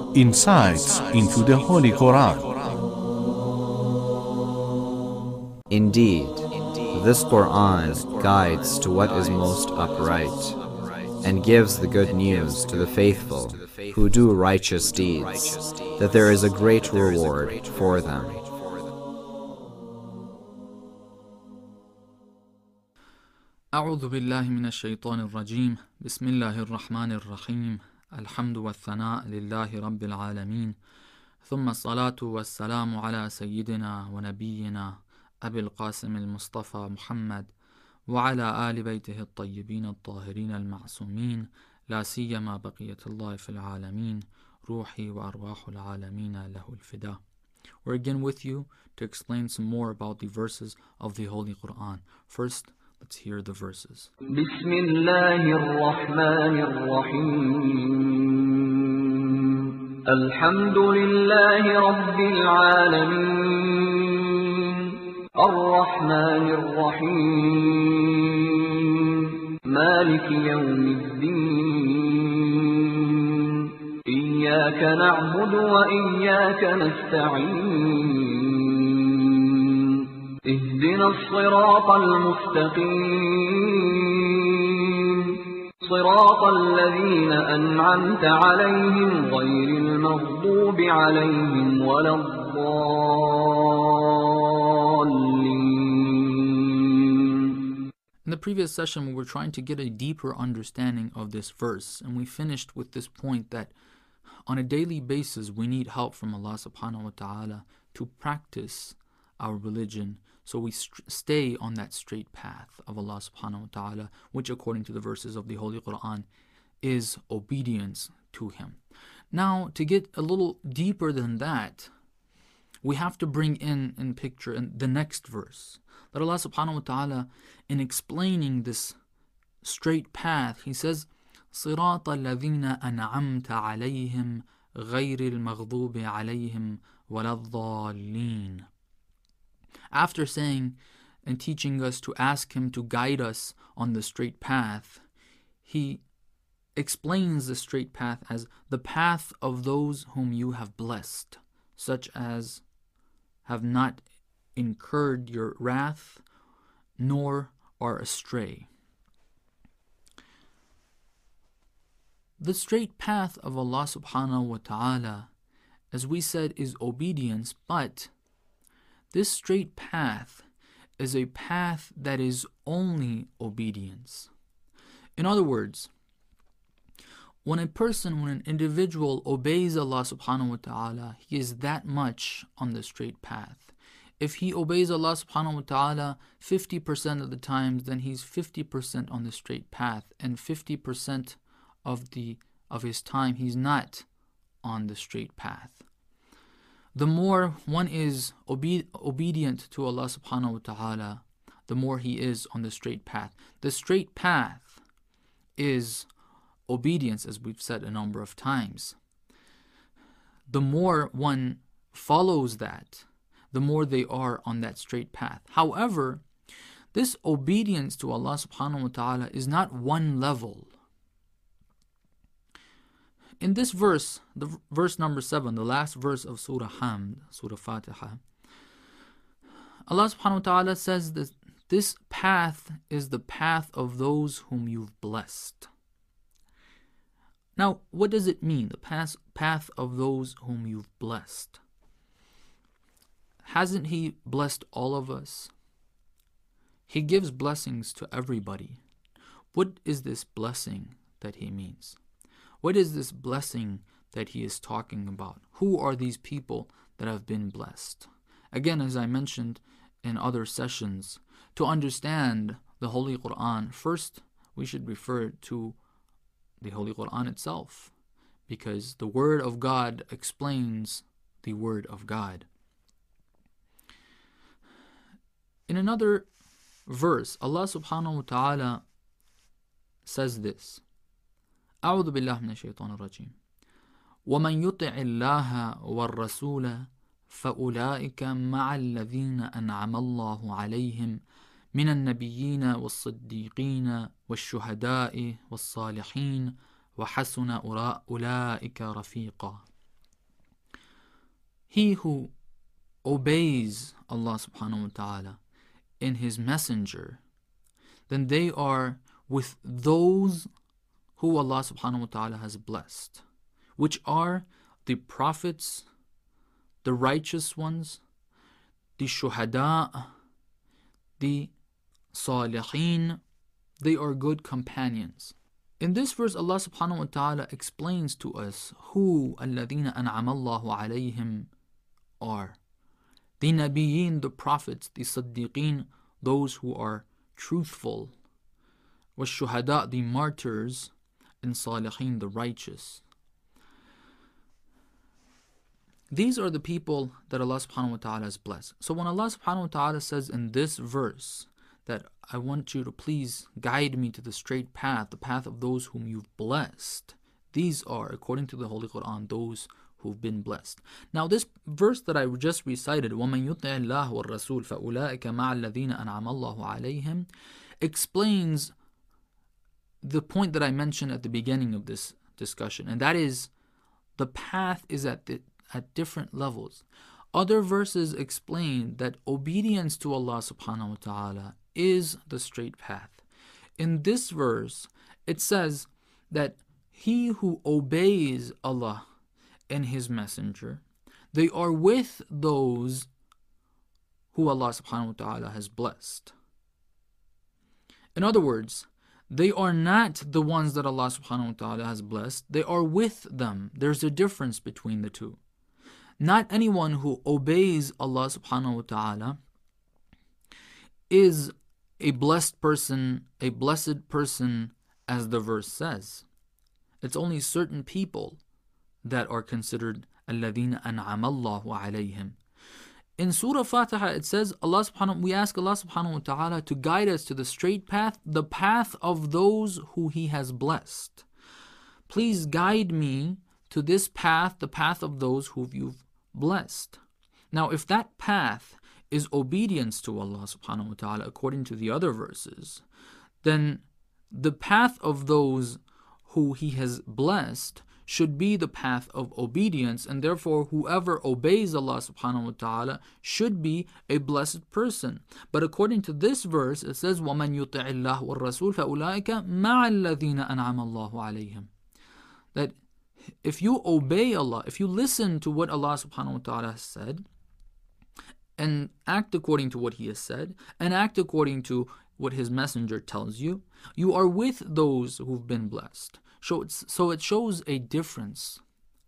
Insights into the Holy Quran. Indeed, this Quran guides to what is most upright, and gives the good news to the faithful who do righteous deeds, that there is a great reward for them. أعوذ بالله من الشيطان الرجيم بسم الله الرحمن الرحيم الحمد والثناء لله رب العالمين ثم الصلاة والسلام على سيدنا ونبينا أبي القاسم المصطفى محمد وعلى آل بيته الطيبين الطاهرين المعصومين لا سيما بقية الله في العالمين روحي وأرواح العالمين له الفداء. We're again with you to explain some more about the verses of the Holy Quran. First, let's hear the verses. بسم الله الرحمن الرحيم الحمد لله رب العالمين الرحمن الرحيم مالك يوم الدين إياك نعبد وإياك نستعين اهدنا الصراط المستقيم صراط الذين أنعمت عليهم غير المغضوب عليهم ولا الضالين. In the previous session, we were trying to get a deeper understanding of this verse, and we finished with this point that on a daily basis we need help from Allah subhanahu wa ta'ala to practice our religion, so we stay on that straight path of Allah subhanahu wa ta'ala, which according to the verses of the Holy Quran is obedience to Him. Now, to get a little deeper than that, we have to bring in picture in the next verse, that Allah subhanahu wa ta'ala, in explaining this straight path, He says, صِرَاطَ الَّذِينَ أَنْعَمْتَ عَلَيْهِمْ غَيْرِ الْمَغْضُوبِ عَلَيْهِمْ وَلَا الضَّالِّينَ. After saying and teaching us to ask Him to guide us on the straight path, He explains the straight path as the path of those whom you have blessed, such as have not incurred your wrath, nor are astray. The straight path of Allah subhanahu wa ta'ala, as we said, is obedience, but this straight path is a path that is only obedience. In other words, when an individual obeys Allah subhanahu wa ta'ala, he is that much on the straight path. If he obeys Allah subhanahu wa ta'ala 50% of the times, then he's 50% on the straight path, and 50% of his time he's not on the straight path. The more one is obedient to Allah subhanahu wa ta'ala, the more he is on the straight path. The straight path is obedience, as we've said a number of times. The more one follows that, the more they are on that straight path. However, this obedience to Allah subhanahu wa ta'ala is not one level. In this verse, the verse number 7, the last verse of Surah Hamd, Surah Fatiha, Allah subhanahu wa ta'ala says that this path is the path of those whom you've blessed. Now, what does it mean, the path of those whom you've blessed? Hasn't He blessed all of us? He gives blessings to everybody. What is this blessing that He means? What is this blessing that He is talking about? Who are these people that have been blessed? Again, as I mentioned in other sessions, to understand the Holy Quran, first we should refer to the Holy Quran itself, because the Word of God explains the Word of God. In another verse, Allah subhanahu wa ta'ala says this, أعوذ بالله من الشيطان الرجيم ومن يطع الله والرسول فأولئك مع الذين أنعم الله عليهم من النبيين والصديقين والشهداء والصالحين وحسن أولئك رفيقا. he who obeys Allah subhanahu wa ta'ala in His messenger, then they are with those who Allah subhanahu wa ta'ala has blessed, which are the prophets, the righteous ones, the shuhada, the salihin. They are good companions. In this verse, Allah subhanahu wa ta'ala explains to us who alladhina an'ama Allahu alayhim are. The nabiyyin, the prophets, the siddiqeen, those who are truthful, والشهداء, the martyrs, and salihin, the righteous. These are the people that Allah subhanahu wa ta'ala has blessed. So when Allah subhanahu wa ta'ala says in this verse that I want you to please guide me to the straight path, the path of those whom you've blessed, these are, according to the Holy Quran, those who've been blessed. Now this verse that I just recited, وَمَنْ يُطِعِ اللَّهَ وَالرَّسُولَ فَأُولَٰئِكَ مَعَ الَّذِينَ أَنْعَمَ اللَّهُ عَلَيْهِمْ, explains the point that I mentioned at the beginning of this discussion, and that is the path is at different levels. Other verses explain that obedience to Allah subhanahu wa ta'ala is the straight path. In this verse, it says that he who obeys Allah and His messenger, they are with those who Allah subhanahu wa ta'ala has blessed. In other words, they are not the ones that Allah subhanahu wa ta'ala has blessed, they are with them. There's a difference between the two. Not anyone who obeys Allah subhanahu wa ta'ala is a blessed person, a blessed person, as the verse says. It's only certain people that are considered الَّذِينَ أَنْعَمَ اللَّهُ عَلَيْهِمْ. In Surah Fatiha it says, we ask Allah subhanahu wa ta'ala to guide us to the straight path, the path of those who He has blessed. Please guide me to this path, the path of those who you've blessed. Now if that path is obedience to Allah subhanahu wa ta'ala according to the other verses, then the path of those who He has blessed should be the path of obedience, and therefore whoever obeys Allah subhanahu wa ta'ala should be a blessed person. But according to this verse, it says, وَمَنْ يُطِعِ اللَّهُ وَالرَّسُولَ فَأُولَٰئِكَ مَعَ الَّذِينَ أَنْعَمَ اللَّهُ عَلَيْهِمْ. That if you obey Allah, if you listen to what Allah subhanahu wa ta'ala has said, and act according to what He has said, and act according to what His messenger tells you, you are with those who've been blessed. So it shows a difference.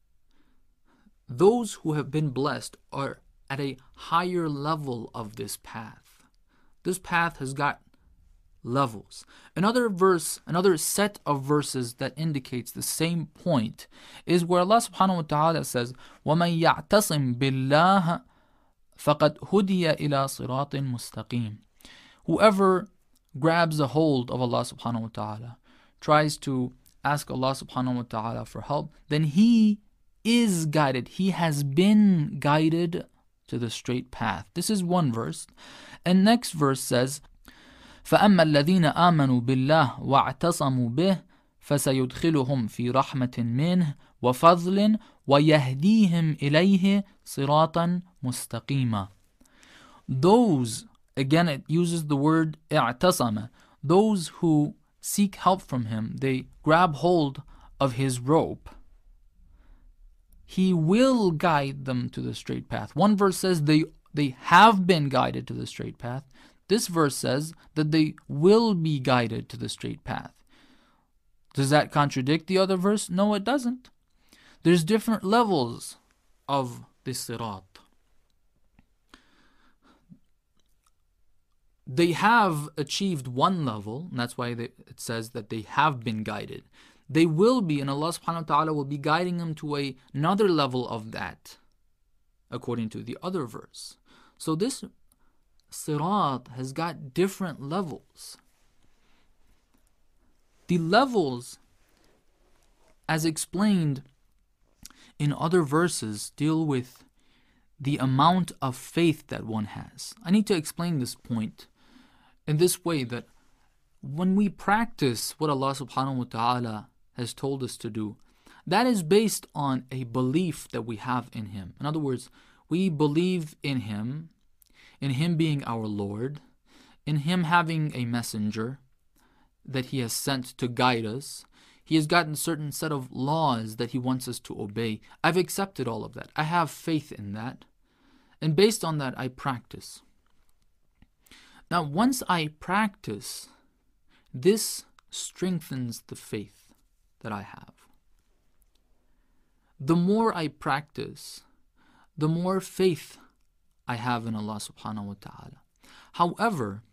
Those who have been blessed are at a higher level of this path. This path has got levels. Another set of verses that indicates the same point is where Allah subhanahu wa ta'ala says, وَمَنْ يَعْتَصِمْ بِاللَّهِ فَقَدْ هُدِيَ إِلَى صِرَاطٍ مُسْتَقِيمٍ. Whoever grabs a hold of Allah subhanahu wa ta'ala, tries to ask Allah subhanahu wa ta'ala for help, then he is guided. He has been guided to the straight path. This is one verse. And next verse says, فَأَمَّا الَّذِينَ آمَنُوا بِاللَّهِ وَاعْتَصَمُوا بِهِ فَسَيُدْخِلُهُمْ فِي رَحْمَةٍ مِّنْهِ وَفَضْلٍ وَيَهْدِيهِمْ إِلَيْهِ صِرَاطًا مُسْتَقِيمًا. Those, again it uses the word اعتصم, those who seek help from Him, they grab hold of His rope, He will guide them to the straight path. One verse says they have been guided to the straight path. This verse says that they will be guided to the straight path. Does that contradict the other verse? No, it doesn't. There's different levels of the sirat. They have achieved one level, and that's why it says that they have been guided. They will be, and Allah subhanahu wa ta'ala will be guiding them to another level of that, according to the other verse. So this sirat has got different levels. The levels, as explained in other verses, deal with the amount of faith that one has. I need to explain this point in this way, that when we practice what Allah subhanahu wa ta'ala has told us to do, that is based on a belief that we have in Him. In other words, we believe in Him being our Lord, in Him having a messenger that He has sent to guide us. He has gotten a certain set of laws that He wants us to obey. I've accepted all of that. I have faith in that. And based on that, I practice. Now, once I practice, this strengthens the faith that I have. The more I practice, the more faith I have in Allah subhanahu wa ta'ala. However,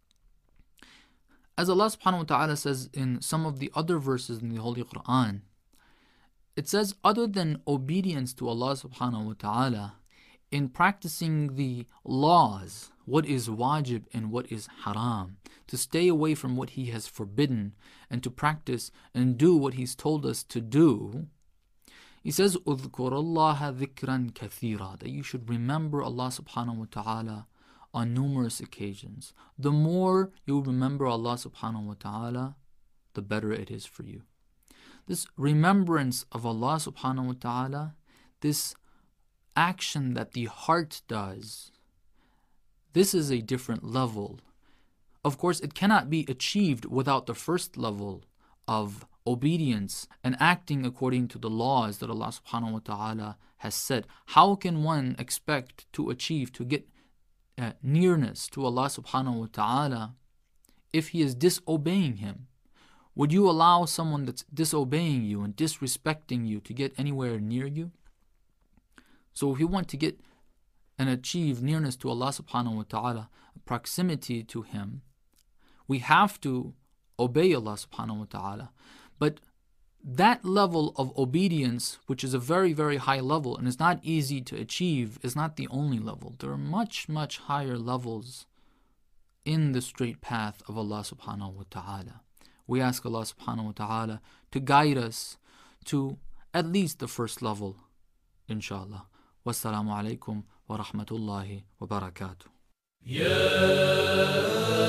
as Allah subhanahu wa ta'ala says in some of the other verses in the Holy Quran, it says, other than obedience to Allah subhanahu wa ta'ala, in practicing the laws, what is wajib and what is haram, to stay away from what He has forbidden and to practice and do what He's told us to do, He says, اذكر الله ذكرا كثيرا, that you should remember Allah subhanahu wa ta'ala on numerous occasions. The more you remember Allah subhanahu wa ta'ala, the better it is for you. This remembrance of Allah subhanahu wa ta'ala, this action that the heart does, this is a different level. Of course, it cannot be achieved without the first level of obedience and acting according to the laws that Allah subhanahu wa ta'ala has set. How can one expect to achieve, to get nearness to Allah subhanahu wa ta'ala if he is disobeying Him? Would you allow someone that's disobeying you and disrespecting you to get anywhere near you? So if you want to get and achieve nearness to Allah subhanahu wa ta'ala, proximity to Him, we have to obey Allah subhanahu wa ta'ala. But that level of obedience, which is a very, very high level and is not easy to achieve, is not the only level. There are much, much higher levels in the straight path of Allah subhanahu wa ta'ala. We ask Allah subhanahu wa ta'ala to guide us to at least the first level, inshallah. Wassalamu alaikum wa rahmatullahi wa barakatuh.